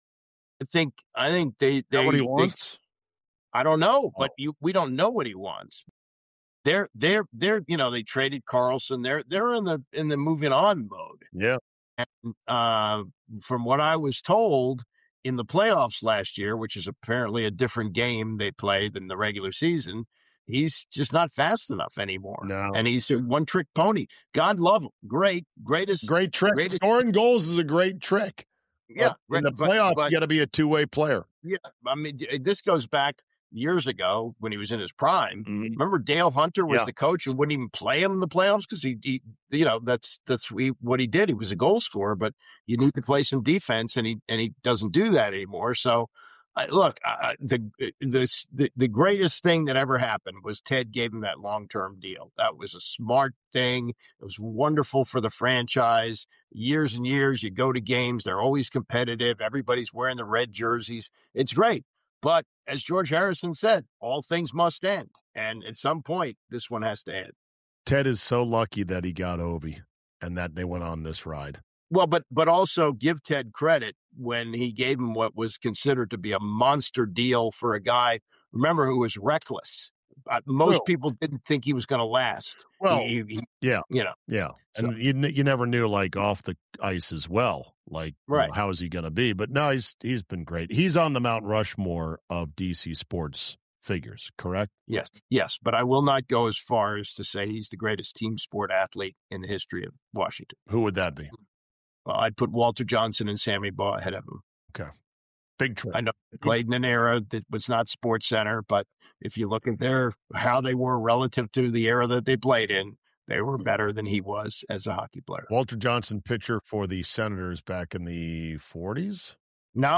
I think I think they they what he they, wants. I don't know, but you we don't know what he wants. They're they're they're you know they traded Carlson. They're they're in the in the moving on mode. Yeah. And uh, from what I was told in the playoffs last year, which is apparently a different game they play than the regular season, he's just not fast enough anymore. No. And he's a one trick pony. God love him. Great, greatest, great trick. Greatest, Scoring goals is a great trick. Yeah, but in the but, playoffs, but, you got to be a two way player. Yeah, I mean, this goes back years ago when he was in his prime. Mm-hmm. Remember Dale Hunter was yeah. the coach and wouldn't even play him in the playoffs because he, he, you know, that's that's what he did. He was a goal scorer, but you need to play some defense, and he and he doesn't do that anymore. So, uh, look, uh, the, the the the greatest thing that ever happened was Ted gave him that long term deal. That was a smart thing. It was wonderful for the franchise. Years and years, you go to games; they're always competitive. Everybody's wearing the red jerseys. It's great. But as George Harrison said, all things must end. And at some point, this one has to end. Ted is so lucky that he got Ovi and that they went on this ride. Well, but but also give Ted credit when he gave him what was considered to be a monster deal for a guy, remember, who was reckless. Uh, most well, people didn't think he was going to last. Well, he, he, yeah, you know, yeah, so. and you you never knew like off the ice as well, like right. you know, how is he going to be? But no, he's he's been great. He's on the Mount Rushmore of D C sports figures, correct? Yes, yes, but I will not go as far as to say he's the greatest team sport athlete in the history of Washington. Who would that be? Well, I'd put Walter Johnson and Sammy Baugh ahead of him. Okay. Big trick. I know they played in an era that was not Sports Center, but if you look at their how they were relative to the era that they played in, they were better than he was as a hockey player. Walter Johnson, pitcher for the Senators back in the forties? No,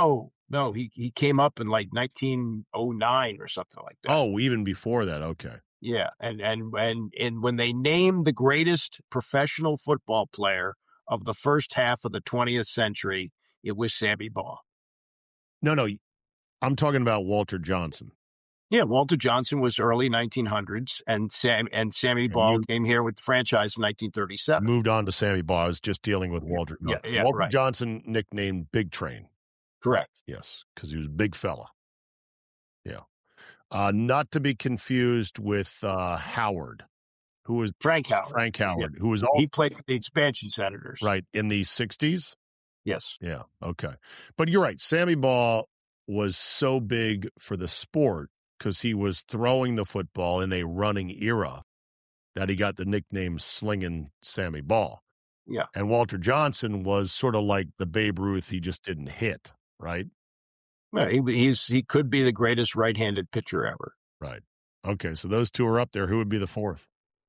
No, he, he came up in like nineteen oh nine or something like that. Oh, even before that. Okay. Yeah. And, and, and, and when they named the greatest professional football player of the first half of the twentieth century, it was Sammy Baugh. No, no. I'm talking about Walter Johnson. Yeah, Walter Johnson was early nineteen hundreds, and Sam and Sammy And Baugh you- came here with the franchise in nineteen thirty-seven. Moved on to Sammy Baugh. I was just dealing with Walter Yeah, Johnson. yeah, Walter right. Johnson, nicknamed Big Train. Correct. Yes, because he was a big fella. Yeah. Uh, not to be confused with uh, Howard, who was Frank Howard. Frank Howard, Yeah. who was all, He played with the expansion senators. right in the sixties. Yes. Yeah. Okay. But you're right. Sammy Baugh was so big for the sport because he was throwing the football in a running era that he got the nickname Slinging Sammy Baugh. Yeah. And Walter Johnson was sort of like the Babe Ruth he just didn't hit, right? Well, he, he's he could be the greatest right-handed pitcher ever. Right. Okay. So those two are up there. Who would be the fourth?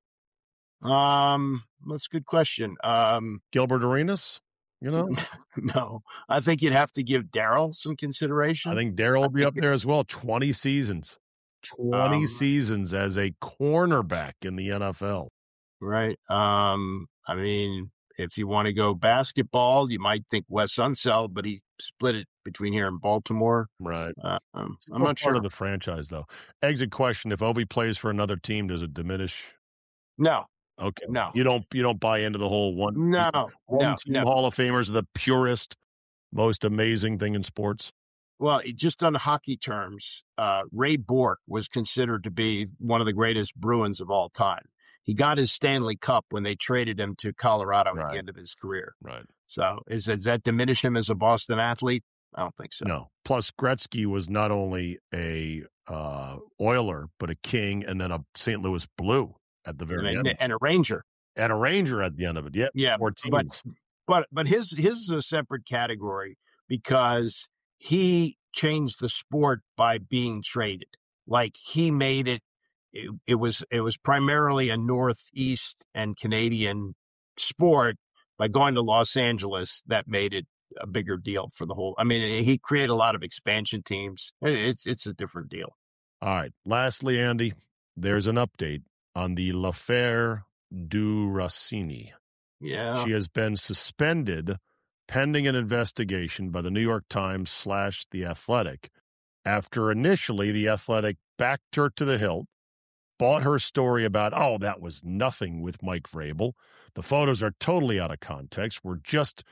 Um, that's a good question. Um, Gilbert Arenas? You know, no, I think you'd have to give Darryl some consideration. I think Darryl will be up there as well. twenty seasons. twenty Um, seasons as a cornerback in the N F L. Right. Um, I mean, if you want to go basketball, you might think Wes Unseld, but he split it between here and Baltimore. Right. Uh, um, Still I'm not part sure. of the franchise, though. Exit question: if Ovi plays for another team, does it diminish? No, Okay. no, You don't. You don't buy into the whole one. no, One no, team no. Hall of Famers are the purest, most amazing thing in sports. Well, it- just on hockey terms, uh, Ray Bourque was considered to be one of the greatest Bruins of all time. He got his Stanley Cup when they traded him to Colorado at Right. the end of his career. Right. So is, does that diminish him as a Boston athlete? I don't think so. No. Plus, Gretzky was not only a uh, Oiler, but a King, and then a Saint Louis Blue at the very And end, a, and a Ranger. and a Ranger at the end of it. Yep. Yeah, Four but teams. but but his his is a separate category because he changed the sport by being traded. Like he made it. It, it was it was primarily a Northeast and Canadian sport. By going to Los Angeles, that made it a bigger deal for the whole. I mean, he created a lot of expansion teams. It- It's it's a different deal. All right. Lastly, Andy, there's an update on the L'Affaire du Rossini. Yeah. She has been suspended pending an investigation by the New York Times slash The Athletic after initially The Athletic backed her to the hilt, bought her story about, oh, that was nothing with Mike Vrabel. The photos are totally out of context. We're just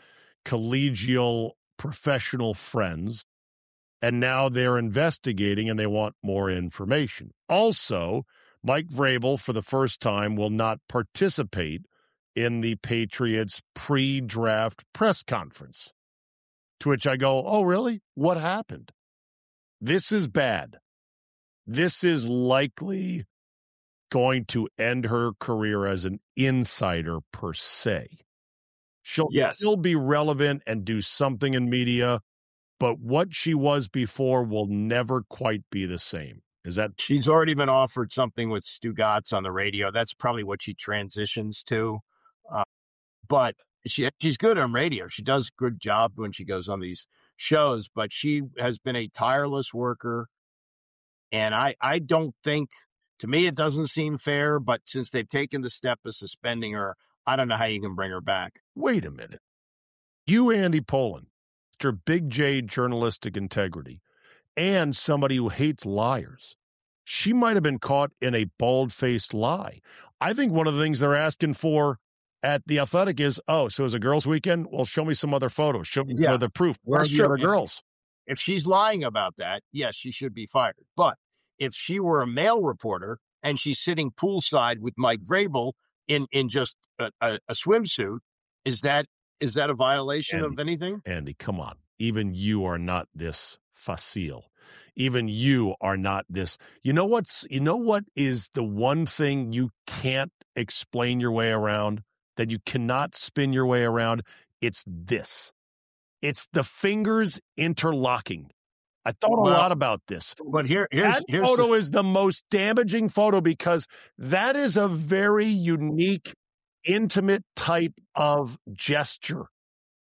collegial professional friends. And now they're investigating and they want more information. Also, Mike Vrabel, for the first time, will not participate in the Patriots pre-draft press conference. To which I go, oh, really? What happened? This is bad. This is likely going to end her career as an insider per se. She'll Yes. still be relevant and do something in media, but what she was before will never quite be the same. Is that She's already been offered something with Stu Gatz on the radio. That's probably what she transitions to. Uh, but she she's good on radio. She does a good job when she goes on these shows, but she has been a tireless worker. And I, I don't think, to me, it doesn't seem fair, but since they've taken the step of suspending her, I don't know how you can bring her back. wait a minute? You, Andy Pollin, Mister Big J journalistic integrity, and somebody who hates liars. She might have been caught in a bald-faced lie. I think one of the things they're asking for at The Athletic is, oh, so it's a girls' weekend? Well, show me some other photos. Show me some Yeah. other proof. Where are That's the true. other If- girls? If she's lying about that, yes, she should be fired. But if she were a male reporter and she's sitting poolside with Mike Vrabel in, in just a, a, a swimsuit, is that is that a violation of anything? Andy, come on. Even you are not this facile. Even you are not this. You know what's, you know what is the one thing you can't explain your way around, that you cannot spin your way around? It's this. It's the fingers interlocking. I thought a Well, lot about this. But here, here's That here's photo the, is the most damaging photo because that is a very unique, intimate type of gesture.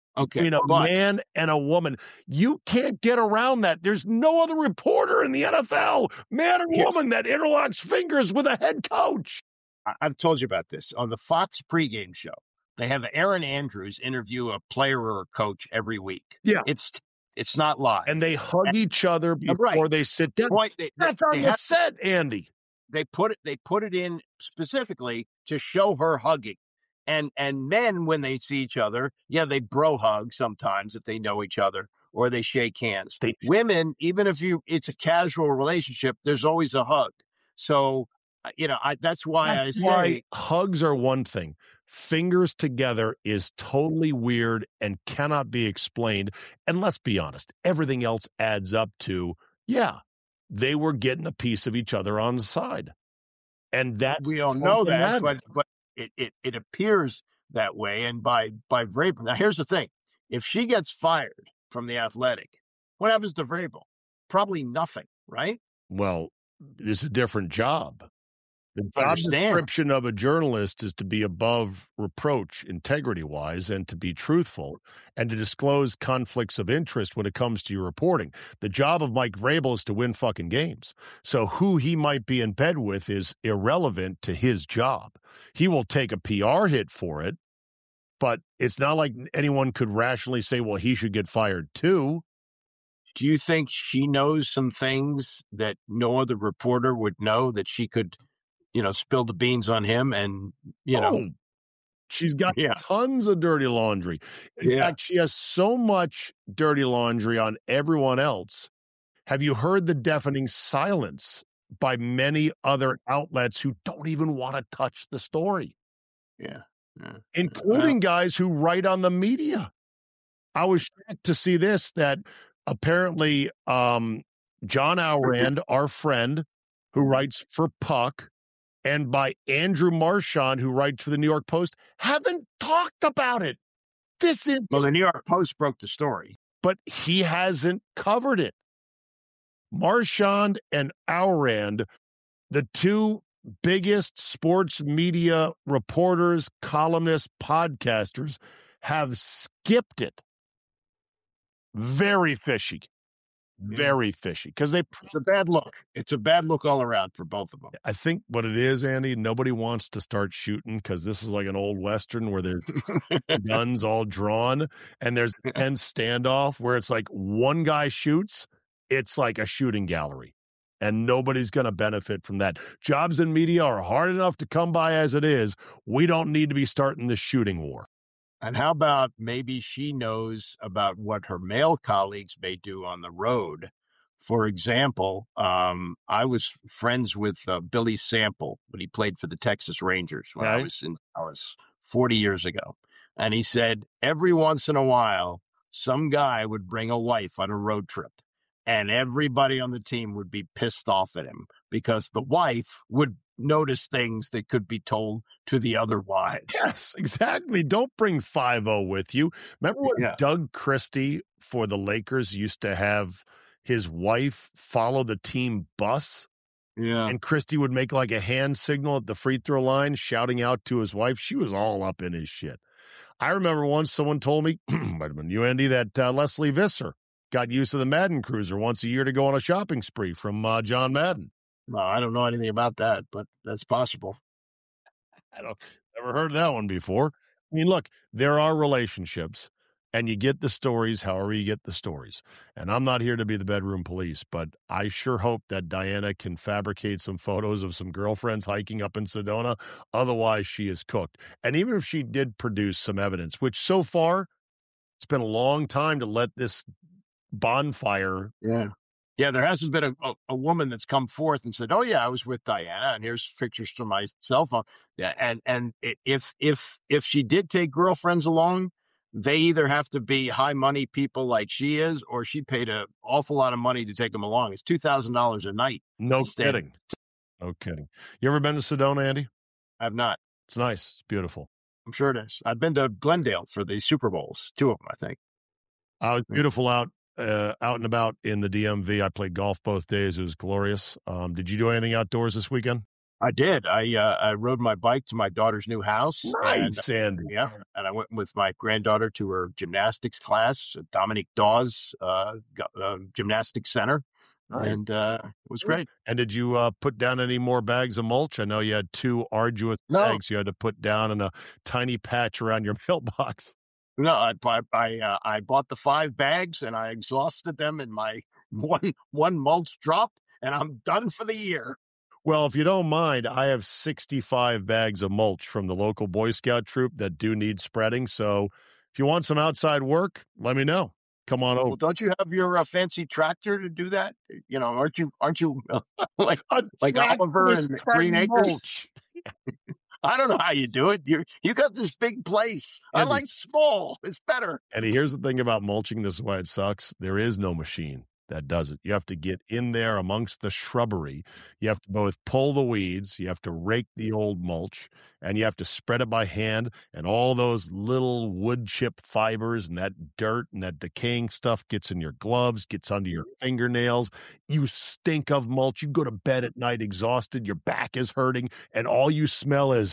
Okay, between a but, man and a woman. You can't get around that. There's no other reporter in the N F L, man or Here. woman, that interlocks fingers with a head coach. I- I've told you about this on the Fox pregame show. They have Aaron Andrews interview a player or a coach every week. Yeah. It's it's not live. And they hug And- each other before right. they sit down. Point, they, they, That's on they the have- set, Andy. they put it they put it in specifically to show her hugging. And and men, when they see each other, yeah, they bro hug sometimes if they know each other, or they shake hands. They- Women, even if you it's a casual relationship, there's always a hug. So uh, you know, I, that's why That's I why say hugs are one thing. Fingers together is totally weird and cannot be explained. And let's be honest, everything else adds up to, yeah, they were getting a piece of each other on the side. And that's we don't know that, problematic. but but it, it it appears that way. And by by Vrabel, now here's the thing: if she gets fired from the Athletic, what happens to Vrabel? Probably nothing, right? Well, it's a different job. The job Understand. description of a journalist is to be above reproach, integrity-wise, and to be truthful, and to disclose conflicts of interest when it comes to your reporting. The job of Mike Vrabel is to win fucking games. So who he might be in bed with is irrelevant to his job. He will take a P R hit for it, but it's not like anyone could rationally say, well, he should get fired too. Do you think she knows some things that no other reporter would know that she could, you know, spill the beans on him? And, you know, Oh, she's got Yeah. tons of dirty laundry. In Yeah. fact, she has so much dirty laundry on everyone else. Have you heard the deafening silence by many other outlets who don't even want to touch the story, yeah. yeah. including guys who write on the media? I was shocked to see this, that apparently um, John Alrand, our friend who writes for Puck, and by Andrew Marchand, who writes for the New York Post, haven't talked about it. This is, Well, the New York Post broke the story. but he hasn't covered it. Marchand and Alrand, the two biggest sports media reporters, columnists, podcasters, have skipped it. Very fishy. Very fishy. Because they It's a bad look. It's a bad look all around for both of them. I think what it is, Andy, nobody wants to start shooting because this is like an old Western where there's guns all drawn and there's a tense standoff where it's like one guy shoots, it's like a shooting gallery. And nobody's going to benefit from that. Jobs in media are hard enough to come by as it is. We don't need to be starting the shooting war. And how about maybe she knows about what her male colleagues may do on the road? For example, um, I was friends with uh, Billy Sample when he played for the Texas Rangers when I Right. was in Dallas forty years ago. And he said every once in a while, some guy would bring a wife on a road trip. And everybody on the team would be pissed off at him because the wife would notice things that could be told to the other wives. Yes, exactly. Don't bring five oh with you. Remember when Yeah. Doug Christie for the Lakers used to have his wife follow the team bus? Yeah. And Christie would make like a hand signal at the free throw line, shouting out to his wife. She was all up in his shit. I remember once someone told me, might have been you, Andy, that uh, Leslie Visser got used to the Madden Cruiser once a year to go on a shopping spree from uh, John Madden. Well, I don't know anything about that, but that's possible. I don't never heard that one before. I mean, look, there are relationships and you get the stories however you get the stories. And I'm not here to be the bedroom police, but I sure hope that Diana can fabricate some photos of some girlfriends hiking up in Sedona. Otherwise, she is cooked. And even if she did produce some evidence, which so far, it's been a long time to let this bonfire. Yeah. Yeah, there hasn't been a, a, a woman that's come forth and said, "Oh yeah, I was with Diana, and here's pictures from my cell phone." Yeah, and and i- if if if she did take girlfriends along, they either have to be high money people like she is, or she paid an awful lot of money to take them along. It's two thousand dollars a night. No Stay- kidding. No kidding. You ever been to Sedona, Andy? I've not. It's nice. It's beautiful. I'm sure it is. I've been to Glendale for the Super Bowls, two of them, I think. I was beautiful out uh, out and about in the D M V. I played golf both days. It was glorious. Um, did you do anything outdoors this weekend? I did. I uh, I rode my bike to my daughter's new house. Nice, and, Andy. Yeah, and I went with my granddaughter to her gymnastics class, at Dominique Dawes uh, uh, Gymnastics Center, Nice. and uh, it was great. And did you uh, put down any more bags of mulch? I know you had two arduous No. bags you had to put down in a tiny patch around your mailbox. No, I I I, uh, I bought the five bags and I exhausted them in my one one mulch drop, and I'm done for the year. Well, if you don't mind, I have sixty-five bags of mulch from the local Boy Scout troop that do need spreading. So if you want some outside work, let me know. Come on over. Well, don't you have your uh, fancy tractor to do that? You know, aren't you aren't you uh, like like Oliver and Green Acres? I don't know how you do it. You you got this big place. I Andy. like small. It's better. And here's the thing about mulching. This is why it sucks. There is no machine that does it. You have to get in there amongst the shrubbery. You have to both pull the weeds, you have to rake the old mulch, and you have to spread it by hand. And all those little wood chip fibers and that dirt and that decaying stuff gets in your gloves, gets under your fingernails. You stink of mulch. You go to bed at night exhausted. Your back is hurting, and all you smell is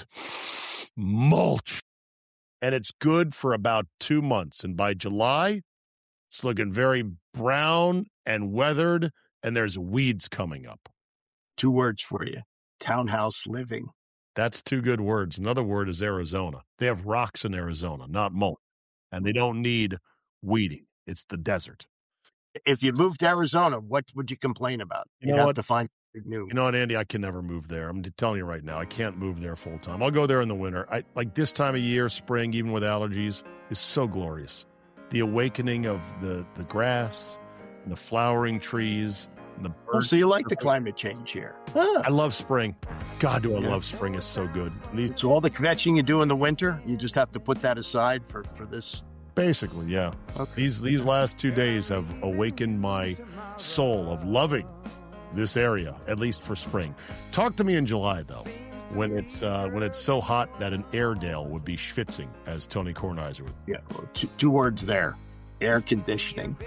mulch. And it's good for about two months. And by July, it's looking very brown and weathered, and there's weeds coming up. Two words for you: townhouse living. That's two good words. Another word is Arizona. They have rocks in Arizona, not mulch, and they don't need weeding. It's the desert. If you moved to Arizona, what would you complain about? You You'd know have what? to find something new. You know what, Andy? I can never move there. I'm telling you right now, I can't move there full time. I'll go there in the winter. I like this time of year, spring, even with allergies, is so glorious. The awakening of the, the grass and the flowering trees and the Oh, birds. so you like the climate change here? I love spring. God, do I Yeah. love spring. It's so good. The- So all the kvetching you do in the winter, you just have to put that aside for, for this. Basically, yeah. Okay. These these last two days have awakened my soul of loving this area, at least for spring. Talk to me in July, though, when it's uh, when it's so hot that an Airedale would be schwitzing, as Tony Kornheiser would. Yeah, well, two, two words there: air conditioning.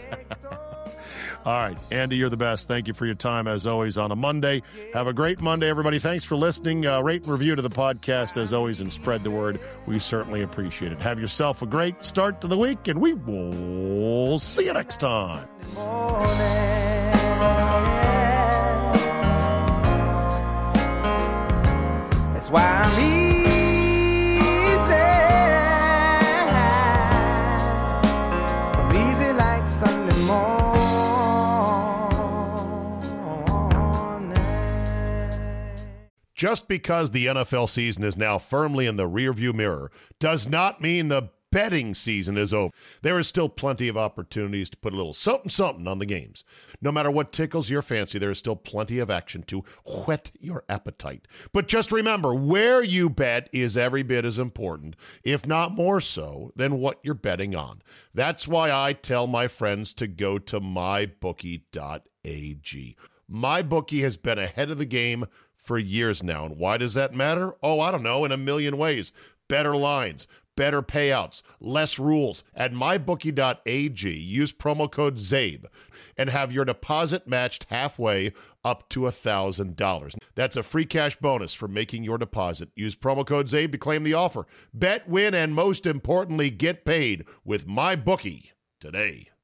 All right, Andy, you're the best. Thank you for your time, as always, on a Monday. Have a great Monday, everybody. Thanks for listening. Uh, rate and review to the podcast, as always, and spread the word. We certainly appreciate it. Have yourself a great start to the week, and we will see you next time. That's why I'm easy. I'm easy like Sunday morning. Just because the N F L season is now firmly in the rearview mirror does not mean the betting season is over. There is still plenty of opportunities to put a little something something on the games. No matter what tickles your fancy, there is still plenty of action to whet your appetite. But just remember, where you bet is every bit as important, if not more so, than what you're betting on. That's why I tell my friends to go to my bookie dot a g. MyBookie has been ahead of the game for years now. And why does that matter? Oh, I don't know, in a million ways. Better lines, better payouts, less rules. At my bookie dot a g, use promo code ZABE and have your deposit matched halfway up to one thousand dollars. That's a free cash bonus for making your deposit. Use promo code ZABE to claim the offer. Bet, win, and most importantly, get paid with MyBookie today.